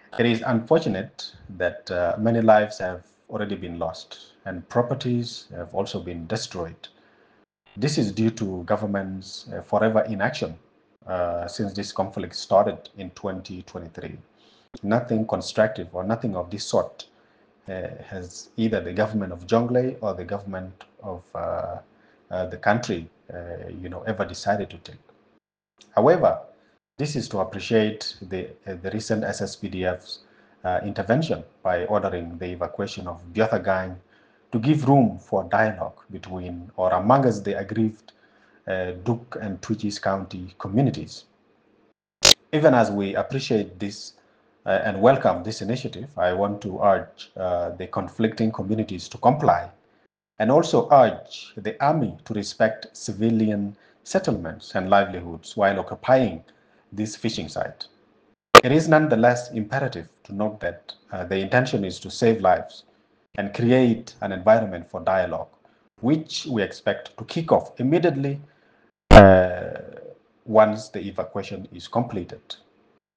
It is unfortunate that many lives have already been lost and properties have also been destroyed. This is due to government's forever inaction since this conflict started in 2023. Nothing constructive or nothing of this sort has either the government of Jonglei or the government of the country, ever decided to take. However, this is to appreciate the recent SSPDF's intervention by ordering the evacuation of Biotha Gang to give room for dialogue between or amongst the aggrieved Duke and Twitches County communities. Even as we appreciate this and welcome this initiative, I want to urge the conflicting communities to comply and also urge the army to respect civilian settlements and livelihoods while occupying this fishing site. It is nonetheless imperative to note that the intention is to save lives and create an environment for dialogue, which we expect to kick off immediately uh, once the evacuation is completed.